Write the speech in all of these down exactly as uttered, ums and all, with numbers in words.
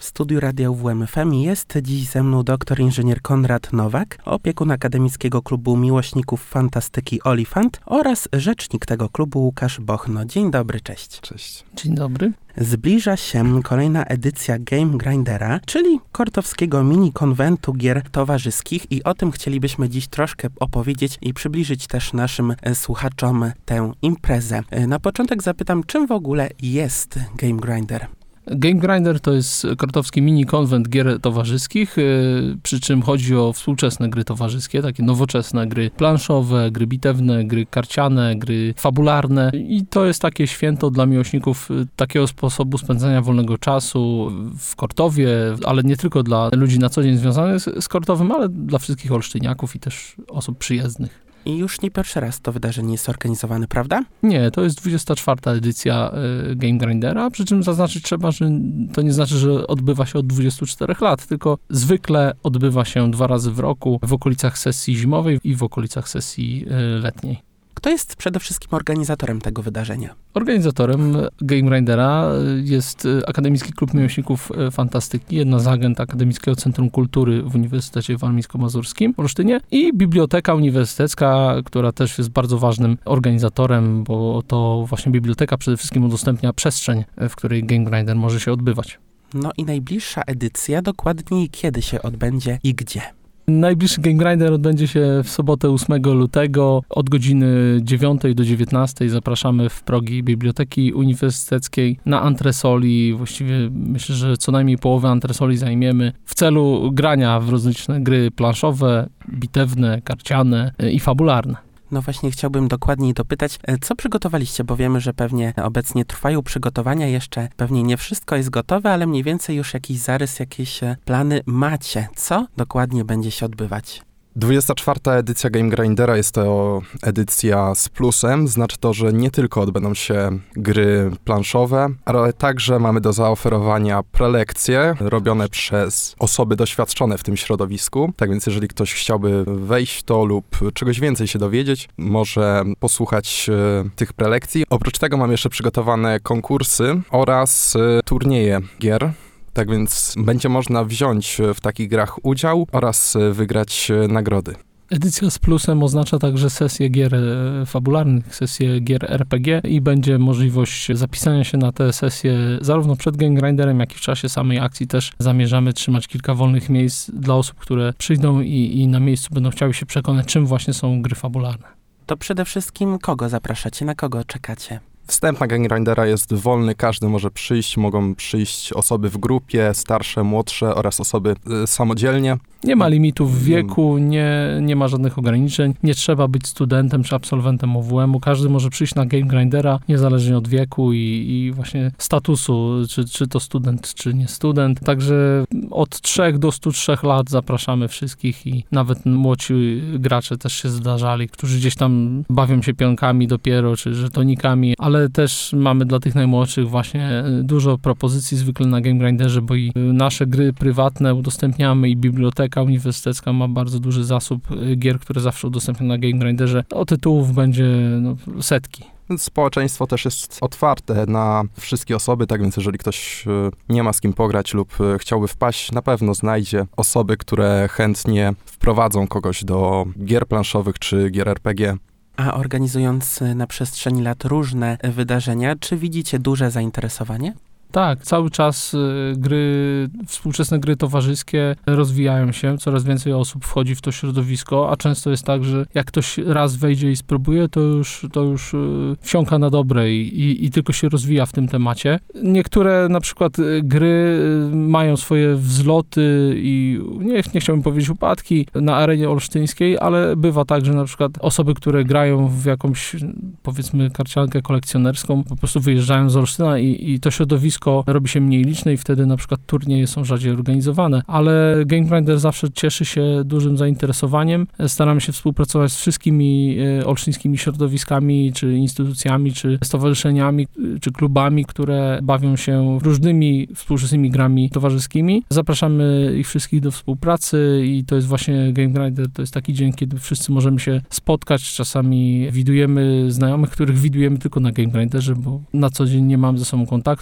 studiu Radia U W M F M jest dziś ze mną doktor inżynier Konrad Nowak, opiekun Akademickiego Klubu Miłośników Fantastyki Olifant oraz rzecznik tego klubu Łukasz Bochno. Dzień dobry, cześć. Cześć. Dzień dobry. Zbliża się kolejna edycja Game Grindera, czyli kortowskiego mini-konwentu gier towarzyskich i o tym chcielibyśmy dziś troszkę opowiedzieć i przybliżyć też naszym e, słuchaczom tę imprezę. E, na początek zapytam, czym w ogóle jest Game Grinder? Game Grinder to jest kortowski mini-konwent gier towarzyskich, yy, przy czym chodzi o współczesne gry towarzyskie, takie nowoczesne gry planszowe, gry bitewne, gry karciane, gry fabularne i to jest takie święto dla miłośników takiego sposobu spędzania wolnego czasu w Kortowie, ale nie tylko dla ludzi na co dzień związanych z, z Kortowem, ale dla wszystkich olsztyniaków i też osób przyjezdnych. I już nie pierwszy raz to wydarzenie jest organizowane, prawda? Nie, to jest dwudziesta czwarta edycja y, Game Grindera, przy czym zaznaczyć trzeba, że to nie znaczy, że odbywa się od dwudziestu czterech lat, tylko zwykle odbywa się dwa razy w roku w okolicach sesji zimowej i w okolicach sesji y, letniej. Kto jest przede wszystkim organizatorem tego wydarzenia? Organizatorem Game Grindera jest Akademicki Klub Miłośników Fantastyki, jedna z agent Akademickiego Centrum Kultury w Uniwersytecie Warmińsko-Mazurskim w Olsztynie i Biblioteka Uniwersytecka, która też jest bardzo ważnym organizatorem, bo to właśnie biblioteka przede wszystkim udostępnia przestrzeń, w której Game Grinder może się odbywać. No i najbliższa edycja, dokładniej kiedy się odbędzie i gdzie? Najbliższy Game Grinder odbędzie się w sobotę ósmego lutego od godziny dziewiątej do dziewiętnastej. Zapraszamy w progi Biblioteki Uniwersyteckiej na antresoli. Właściwie myślę, że co najmniej połowę antresoli zajmiemy w celu grania w rozliczne gry planszowe, bitewne, karciane i fabularne. No właśnie chciałbym dokładniej dopytać, co przygotowaliście, bo wiemy, że pewnie obecnie trwają przygotowania, jeszcze pewnie nie wszystko jest gotowe, ale mniej więcej już jakiś zarys, jakieś plany macie. Co dokładnie będzie się odbywać? dwudziesta czwarta edycja Game Grindera jest to edycja z plusem, znaczy to, że nie tylko odbędą się gry planszowe, ale także mamy do zaoferowania prelekcje robione przez osoby doświadczone w tym środowisku. Tak więc jeżeli ktoś chciałby wejść w to lub czegoś więcej się dowiedzieć, może posłuchać e, tych prelekcji. Oprócz tego mamy jeszcze przygotowane konkursy oraz e, turnieje gier. Tak więc będzie można wziąć w takich grach udział oraz wygrać nagrody. Edycja z plusem oznacza także sesje gier fabularnych, sesje gier R P G i będzie możliwość zapisania się na te sesje zarówno przed Game Grinderem, jak i w czasie samej akcji. Też zamierzamy trzymać kilka wolnych miejsc dla osób, które przyjdą i, i na miejscu będą chciały się przekonać, czym właśnie są gry fabularne. To przede wszystkim kogo zapraszacie, na kogo czekacie? Wstęp na Game Grindera jest wolny, każdy może przyjść, mogą przyjść osoby w grupie, starsze, młodsze oraz osoby y, samodzielnie. Nie ma limitów wieku, nie, nie ma żadnych ograniczeń, nie trzeba być studentem czy absolwentem O W M-u, każdy może przyjść na Game Grindera, niezależnie od wieku i, i właśnie statusu, czy, czy to student, czy nie student. Także od trzech do stu trzech lat zapraszamy wszystkich i nawet młodzi gracze też się zdarzali, którzy gdzieś tam bawią się pionkami dopiero, czy żetonikami, ale też mamy dla tych najmłodszych właśnie dużo propozycji zwykle na Game Grinderze, bo i nasze gry prywatne udostępniamy i biblioteka uniwersytecka ma bardzo duży zasób gier, które zawsze udostępnia na Game Grinderze. O tytułów będzie no, setki. Społeczeństwo też jest otwarte na wszystkie osoby, tak więc jeżeli ktoś nie ma z kim pograć lub chciałby wpaść, na pewno znajdzie osoby, które chętnie wprowadzą kogoś do gier planszowych czy gier R P G. A organizując na przestrzeni lat różne wydarzenia, czy widzicie duże zainteresowanie? Tak, cały czas gry, współczesne gry towarzyskie rozwijają się, coraz więcej osób wchodzi w to środowisko, a często jest tak, że jak ktoś raz wejdzie i spróbuje, to już, to już wsiąka na dobre i, i, i tylko się rozwija w tym temacie. Niektóre na przykład gry mają swoje wzloty i nie, nie chciałbym powiedzieć upadki na arenie olsztyńskiej, ale bywa tak, że na przykład osoby, które grają w jakąś, powiedzmy, karciankę kolekcjonerską, po prostu wyjeżdżają z Olsztyna i, i to środowisko robi się mniej liczne i wtedy na przykład turnieje są rzadziej organizowane, ale Game Grinder zawsze cieszy się dużym zainteresowaniem. Staramy się współpracować z wszystkimi olsztyńskimi środowiskami, czy instytucjami, czy stowarzyszeniami, czy klubami, które bawią się różnymi współczesnymi grami towarzyskimi. Zapraszamy ich wszystkich do współpracy i to jest właśnie Game Grinder, to jest taki dzień, kiedy wszyscy możemy się spotkać. Czasami widujemy znajomych, których widujemy tylko na Game Grinderze, bo na co dzień nie mamy ze sobą kontaktu, ale jak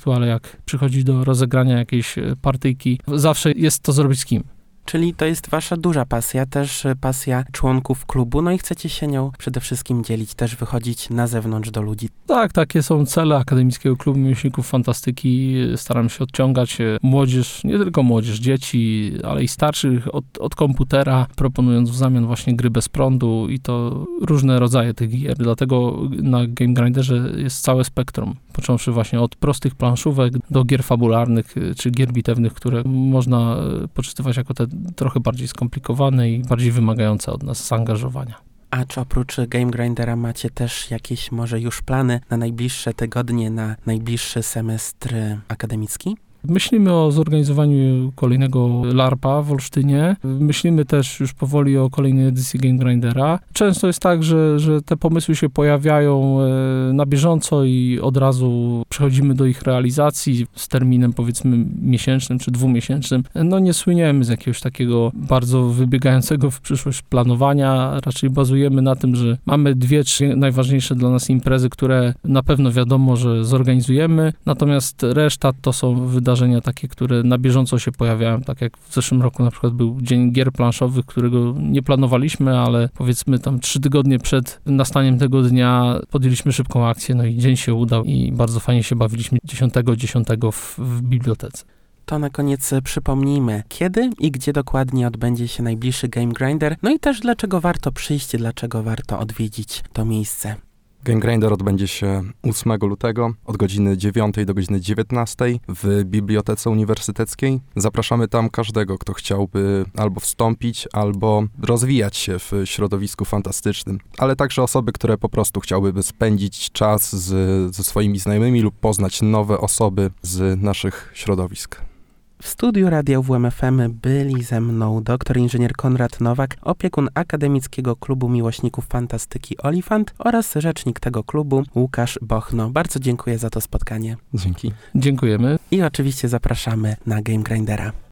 jak przychodzi do rozegrania jakiejś partyjki, zawsze jest to zrobić z kim. Czyli to jest wasza duża pasja, też pasja członków klubu, no i chcecie się nią przede wszystkim dzielić, też wychodzić na zewnątrz do ludzi. Tak, takie są cele Akademickiego Klubu Miłośników Fantastyki. Staramy się odciągać młodzież, nie tylko młodzież, dzieci, ale i starszych od, od komputera, proponując w zamian właśnie gry bez prądu i to różne rodzaje tych gier. Dlatego na Game Grinderze jest całe spektrum, począwszy właśnie od prostych planszówek do gier fabularnych czy gier bitewnych, które można poczytywać jako te trochę bardziej skomplikowane i bardziej wymagające od nas zaangażowania. A czy oprócz Game Grindera macie też jakieś może już plany na najbliższe tygodnie, na najbliższy semestr akademicki? Myślimy o zorganizowaniu kolejnego larpa w Olsztynie. Myślimy też już powoli o kolejnej edycji Game Grindera. Często jest tak, że, że te pomysły się pojawiają na bieżąco i od razu przechodzimy do ich realizacji z terminem powiedzmy miesięcznym czy dwumiesięcznym. No nie słyniemy z jakiegoś takiego bardzo wybiegającego w przyszłość planowania. Raczej bazujemy na tym, że mamy dwie, trzy najważniejsze dla nas imprezy, które na pewno wiadomo, że zorganizujemy. Natomiast reszta to są wydarzenia wydarzenia takie, które na bieżąco się pojawiają, tak jak w zeszłym roku na przykład był Dzień Gier Planszowych, którego nie planowaliśmy, ale powiedzmy tam trzy tygodnie przed nastaniem tego dnia podjęliśmy szybką akcję, no i dzień się udał i bardzo fajnie się bawiliśmy dziesiątego dziesiątego w, w bibliotece. To na koniec przypomnijmy, kiedy i gdzie dokładnie odbędzie się najbliższy Game Grinder, no i też dlaczego warto przyjść, dlaczego warto odwiedzić to miejsce. Game Grinder odbędzie się ósmego lutego od godziny dziewiątej do godziny dziewiętnastej w Bibliotece Uniwersyteckiej. Zapraszamy tam każdego, kto chciałby albo wstąpić, albo rozwijać się w środowisku fantastycznym, ale także osoby, które po prostu chciałyby spędzić czas z, ze swoimi znajomymi lub poznać nowe osoby z naszych środowisk. W studiu Radia W M F M byli ze mną doktor inżynier Konrad Nowak, opiekun Akademickiego Klubu Miłośników Fantastyki Olifant oraz rzecznik tego klubu Łukasz Bochno. Bardzo dziękuję za to spotkanie. Dzięki. Dziękujemy. I oczywiście zapraszamy na Game Grindera.